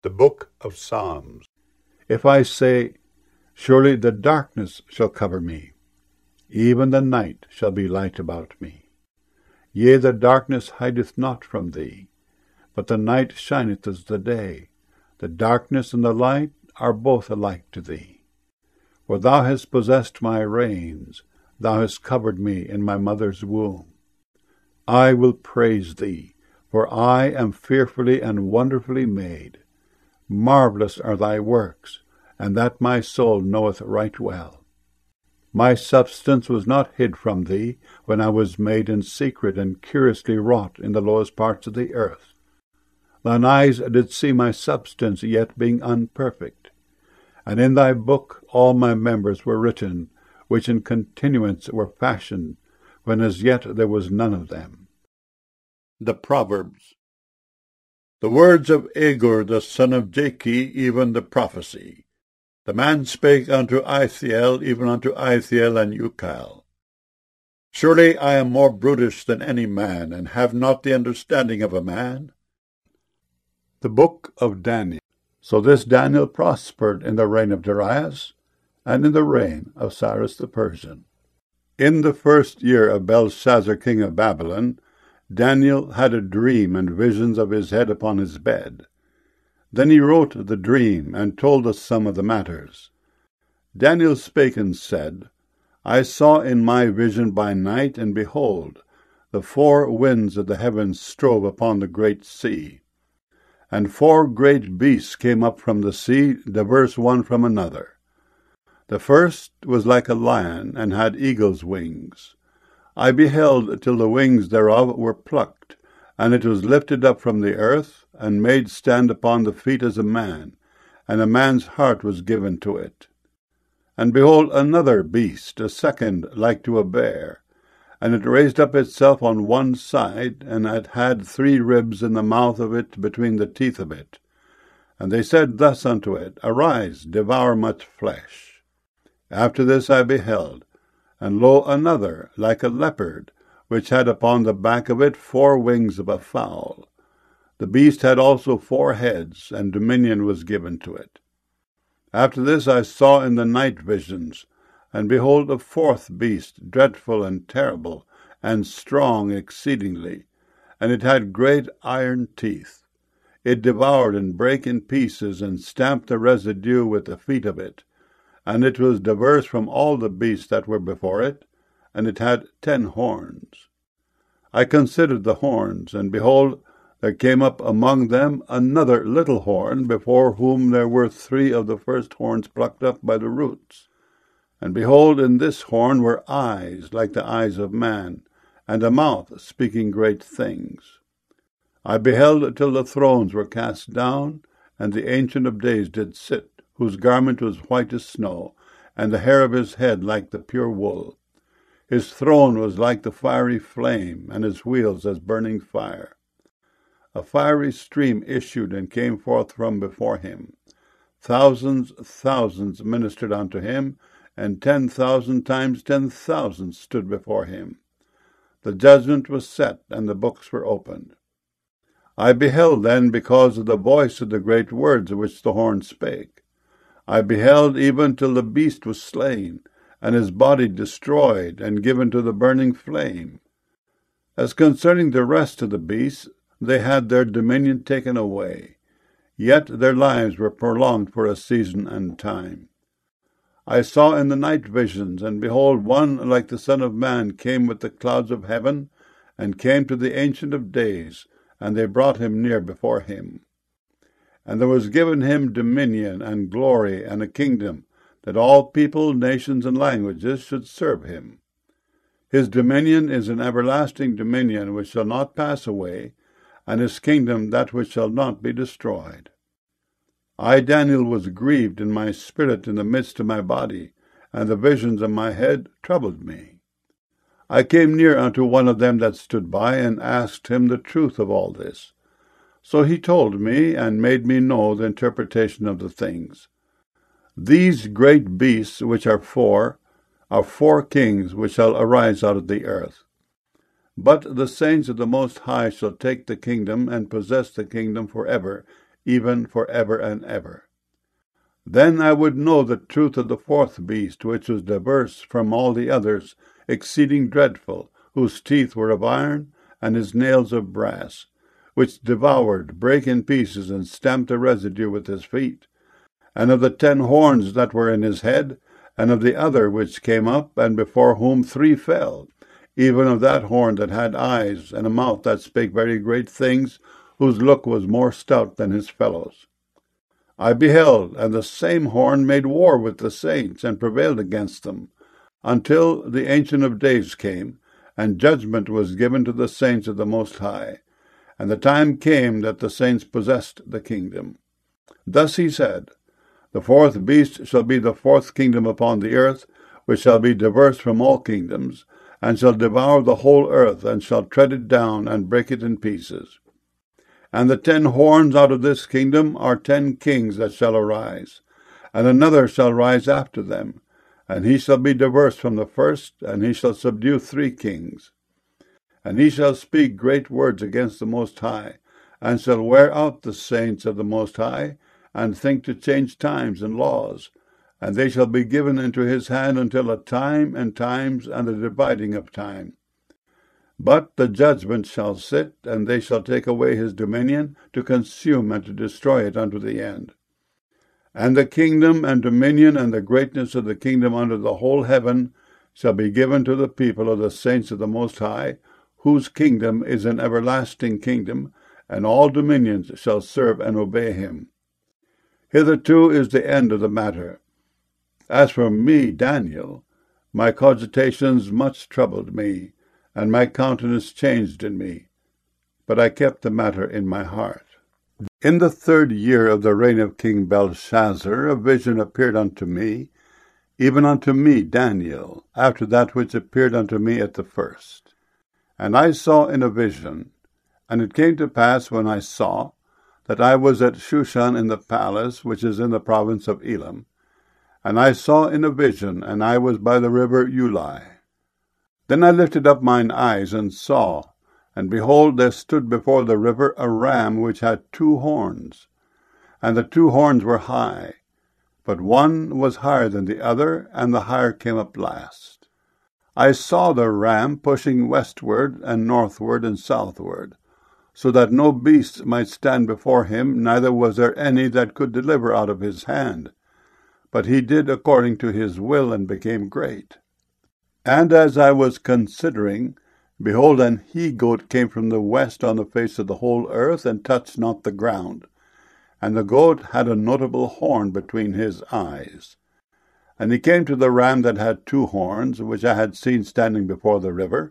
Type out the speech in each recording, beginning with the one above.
The Book of Psalms. If I say, surely the darkness shall cover me, even the night shall be light about me. Yea, the darkness hideth not from thee, but the night shineth as the day. The darkness and the light are both alike to thee. For thou hast possessed my reins, thou hast covered me in my mother's womb. I will praise thee, for I am fearfully and wonderfully made. Marvelous are thy works, and that my soul knoweth right well. My substance was not hid from thee, when I was made in secret and curiously wrought in the lowest parts of the earth. Thine eyes did see my substance yet being unperfect. And in thy book all my members were written, which in continuance were fashioned, when as yet there was none of them. The Proverbs. The words of Agur the son of Jakeh, even the prophecy. The man spake unto Ithiel, even unto Ithiel and Ucal. Surely I am more brutish than any man, and have not the understanding of a man. The Book of Daniel. So this Daniel prospered in the reign of Darius, and in the reign of Cyrus the Persian. In the 1st year of Belshazzar king of Babylon, Daniel had a dream and visions of his head upon his bed. Then he wrote the dream, and told us some of the matters. Daniel spake and said, I saw in my vision by night, and behold, the 4 winds of the heavens strove upon the great sea. And 4 great beasts came up from the sea, diverse one from another. The first was like a lion, and had eagle's wings. I beheld till the wings thereof were plucked, and it was lifted up from the earth, and made stand upon the feet as a man, and a man's heart was given to it. And behold another beast, a second like to a bear, and it raised up itself on one side, and it had 3 ribs in the mouth of it between the teeth of it. And they said thus unto it, Arise, devour much flesh. After this I beheld, and lo, another, like a leopard, which had upon the back of it 4 wings of a fowl. The beast had also 4 heads, and dominion was given to it. After this I saw in the night visions, and behold a 4th beast, dreadful and terrible, and strong exceedingly, and it had great iron teeth. It devoured and brake in pieces, and stamped the residue with the feet of it. And it was diverse from all the beasts that were before it, and it had 10 horns. I considered the horns, and behold, there came up among them another little horn, before whom there were 3 of the first horns plucked up by the roots. And behold, in this horn were eyes like the eyes of man, and a mouth speaking great things. I beheld till the thrones were cast down, and the Ancient of Days did sit, whose garment was white as snow, and the hair of his head like the pure wool. His throne was like the fiery flame, and his wheels as burning fire. A fiery stream issued and came forth from before him. Thousands ministered unto him, and 10,000 times 10,000 stood before him. The judgment was set, and the books were opened. I beheld then because of the voice of the great words which the horn spake. I beheld even till the beast was slain, and his body destroyed, and given to the burning flame. As concerning the rest of the beasts, they had their dominion taken away, yet their lives were prolonged for a season and time. I saw in the night visions, and behold, one like the Son of Man came with the clouds of heaven, and came to the Ancient of Days, and they brought him near before him. And there was given him dominion and glory and a kingdom, that all people, nations, and languages should serve him. His dominion is an everlasting dominion which shall not pass away, and his kingdom that which shall not be destroyed. I, Daniel, was grieved in my spirit in the midst of my body, and the visions of my head troubled me. I came near unto one of them that stood by, and asked him the truth of all this. So he told me, and made me know the interpretation of the things. These great beasts, which are 4 kings which shall arise out of the earth. But the saints of the Most High shall take the kingdom, and possess the kingdom forever, even for ever and ever. Then I would know the truth of the fourth beast, which was diverse from all the others, exceeding dreadful, whose teeth were of iron, and his nails of brass, which devoured, brake in pieces, and stamped the residue with his feet, and of the 10 horns that were in his head, and of the other which came up, and before whom 3 fell, even of that horn that had eyes, and a mouth that spake very great things, whose look was more stout than his fellows. I beheld, and the same horn made war with the saints, and prevailed against them, until the Ancient of Days came, and judgment was given to the saints of the Most High. And the time came that the saints possessed the kingdom. Thus he said, The fourth beast shall be the fourth kingdom upon the earth, which shall be diverse from all kingdoms, and shall devour the whole earth, and shall tread it down, and break it in pieces. And the 10 horns out of this kingdom are 10 kings that shall arise, and another shall rise after them, and he shall be diverse from the first, and he shall subdue 3 kings. And he shall speak great words against the Most High, and shall wear out the saints of the Most High, and think to change times and laws, and they shall be given into his hand until a time and times and the dividing of time. But the judgment shall sit, and they shall take away his dominion, to consume and to destroy it unto the end. And the kingdom and dominion and the greatness of the kingdom under the whole heaven shall be given to the people of the saints of the Most High, whose kingdom is an everlasting kingdom, and all dominions shall serve and obey him. Hitherto is the end of the matter. As for me, Daniel, my cogitations much troubled me, and my countenance changed in me, but I kept the matter in my heart. In the 3rd year of the reign of King Belshazzar, a vision appeared unto me, even unto me, Daniel, after that which appeared unto me at the first. And I saw in a vision, and it came to pass when I saw, that I was at Shushan in the palace, which is in the province of Elam. And I saw in a vision, and I was by the river Ulai. Then I lifted up mine eyes, and saw, and behold, there stood before the river a ram which had 2 horns. And the 2 horns were high, but one was higher than the other, and the higher came up last. I saw the ram pushing westward and northward and southward, so that no beast might stand before him, neither was there any that could deliver out of his hand. But he did according to his will, and became great. And as I was considering, behold, an he-goat came from the west on the face of the whole earth, and touched not the ground. And the goat had a notable horn between his eyes. And he came to the ram that had 2 horns, which I had seen standing before the river,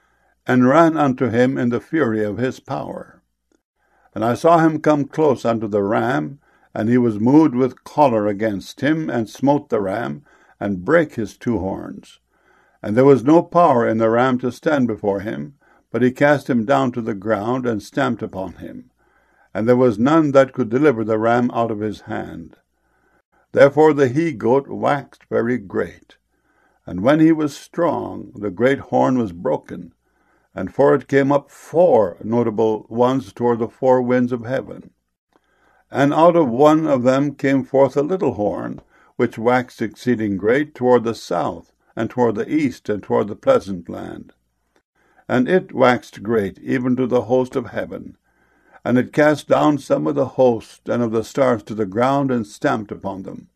and ran unto him in the fury of his power. And I saw him come close unto the ram, and he was moved with choler against him, and smote the ram, and brake his 2 horns. And there was no power in the ram to stand before him, but he cast him down to the ground, and stamped upon him. And there was none that could deliver the ram out of his hand. Therefore the he-goat waxed very great. And when he was strong, the great horn was broken, and for it came up 4 notable ones toward the 4 winds of heaven. And out of one of them came forth a little horn, which waxed exceeding great toward the south, and toward the east, and toward the pleasant land. And it waxed great, even to the host of heaven. And it cast down some of the host and of the stars to the ground, and stamped upon them.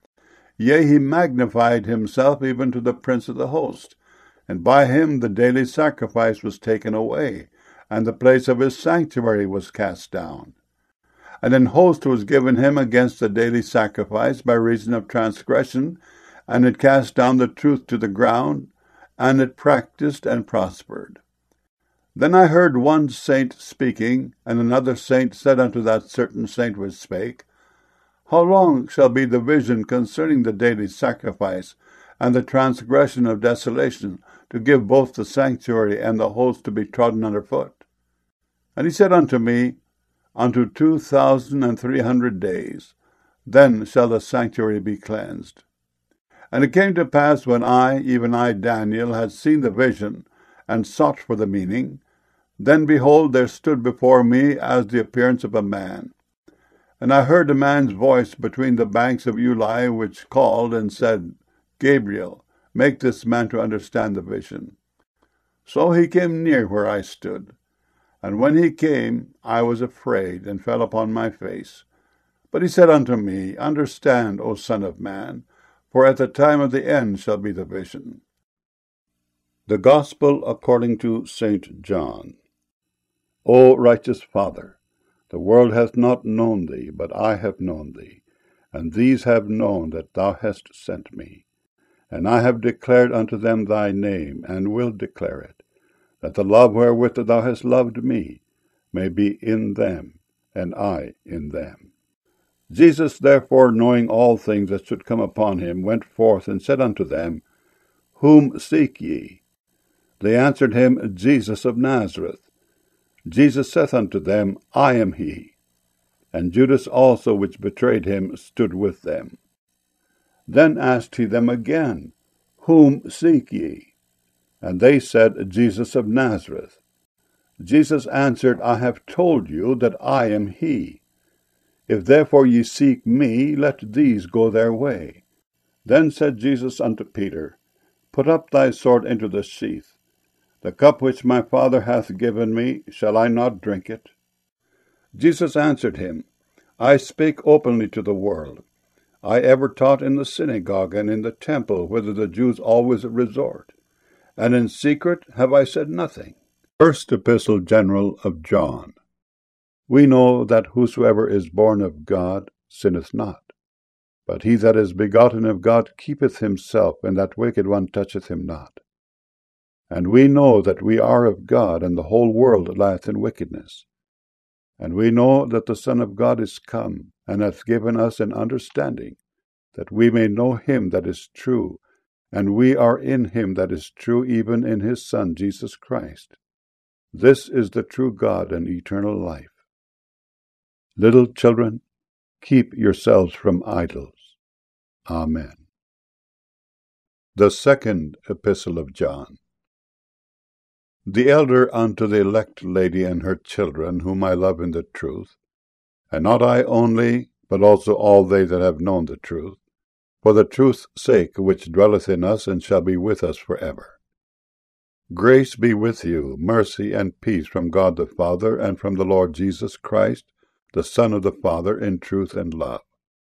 Yea, he magnified himself even to the prince of the host, and by him the daily sacrifice was taken away, and the place of his sanctuary was cast down. And an host was given him against the daily sacrifice by reason of transgression, and it cast down the truth to the ground, and it practiced and prospered. Then I heard one saint speaking, and another saint said unto that certain saint which spake, How long shall be the vision concerning the daily sacrifice, and the transgression of desolation, to give both the sanctuary and the host to be trodden under foot? And he said unto me, Unto 2,300 days, then shall the sanctuary be cleansed. And it came to pass, when I, even I, Daniel, had seen the vision, and sought for the meaning, then behold, there stood before me as the appearance of a man. And I heard a man's voice between the banks of Ulai, which called and said, Gabriel, make this man to understand the vision. So he came near where I stood. And when he came, I was afraid, and fell upon my face. But he said unto me, Understand, O Son of Man, for at the time of the end shall be the vision. The Gospel according to St. John. O righteous Father, the world hath not known thee, but I have known thee, and these have known that thou hast sent me. And I have declared unto them thy name, and will declare it, that the love wherewith thou hast loved me may be in them, and I in them. Jesus therefore, knowing all things that should come upon him, went forth and said unto them, Whom seek ye? They answered him, Jesus of Nazareth. Jesus saith unto them, I am he. And Judas also, which betrayed him, stood with them. Then asked he them again, Whom seek ye? And they said, Jesus of Nazareth. Jesus answered, I have told you that I am he. If therefore ye seek me, let these go their way. Then said Jesus unto Peter, Put up thy sword into the sheath. The cup which my Father hath given me, shall I not drink it? Jesus answered him, I spake openly to the world. I ever taught in the synagogue and in the temple, whither the Jews always resort. And in secret have I said nothing. First Epistle General of John. We know that whosoever is born of God sinneth not. But he that is begotten of God keepeth himself, and that wicked one toucheth him not. And we know that we are of God, and the whole world lieth in wickedness. And we know that the Son of God is come, and hath given us an understanding, that we may know him that is true, and we are in him that is true, even in his Son Jesus Christ. This is the true God and eternal life. Little children, keep yourselves from idols. Amen. The second Epistle of John. The elder unto the elect lady and her children, whom I love in the truth, and not I only, but also all they that have known the truth, for the truth's sake which dwelleth in us and shall be with us for ever. Grace be with you, mercy and peace from God the Father, and from the Lord Jesus Christ, the Son of the Father, in truth and love.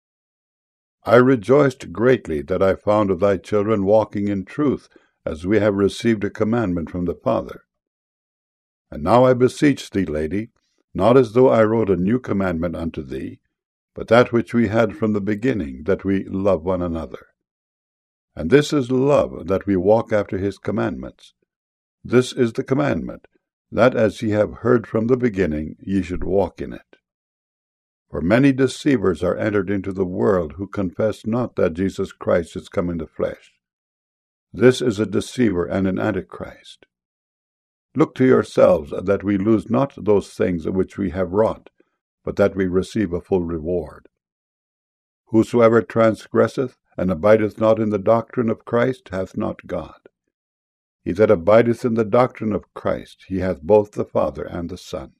I rejoiced greatly that I found of thy children walking in truth, as we have received a commandment from the Father. And now I beseech thee, lady, not as though I wrote a new commandment unto thee, but that which we had from the beginning, that we love one another. And this is love, that we walk after his commandments. This is the commandment, that as ye have heard from the beginning, ye should walk in it. For many deceivers are entered into the world, who confess not that Jesus Christ is come in the flesh. This is a deceiver and an antichrist. Look to yourselves, that we lose not those things which we have wrought, but that we receive a full reward. Whosoever transgresseth, and abideth not in the doctrine of Christ, hath not God. He that abideth in the doctrine of Christ, he hath both the Father and the Son.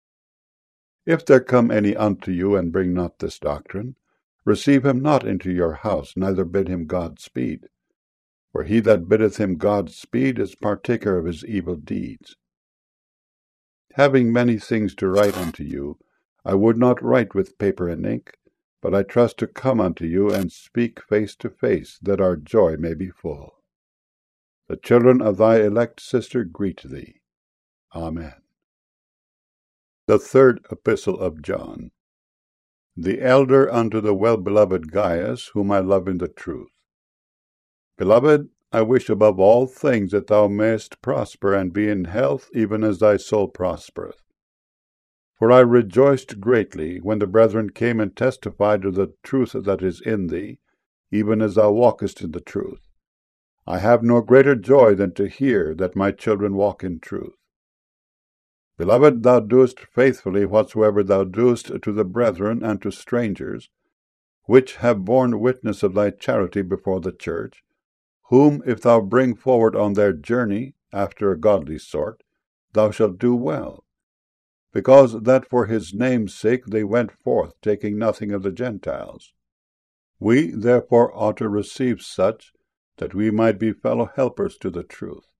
If there come any unto you, and bring not this doctrine, receive him not into your house, neither bid him God speed. For he that biddeth him God speed is partaker of his evil deeds. Having many things to write unto you, I would not write with paper and ink, but I trust to come unto you, and speak face to face, that our joy may be full. The children of thy elect sister greet thee. Amen. The third Epistle of John. The elder unto the well-beloved Gaius, whom I love in the truth. Beloved, I wish above all things that thou mayest prosper and be in health, even as thy soul prospereth. For I rejoiced greatly when the brethren came and testified to the truth that is in thee, even as thou walkest in the truth. I have no greater joy than to hear that my children walk in truth. Beloved, thou doest faithfully whatsoever thou doest to the brethren and to strangers, which have borne witness of thy charity before the church, whom if thou bring forward on their journey, after a godly sort, thou shalt do well. because that for his name's sake they went forth, taking nothing of the Gentiles. We therefore ought to receive such, that we might be fellow helpers to the truth.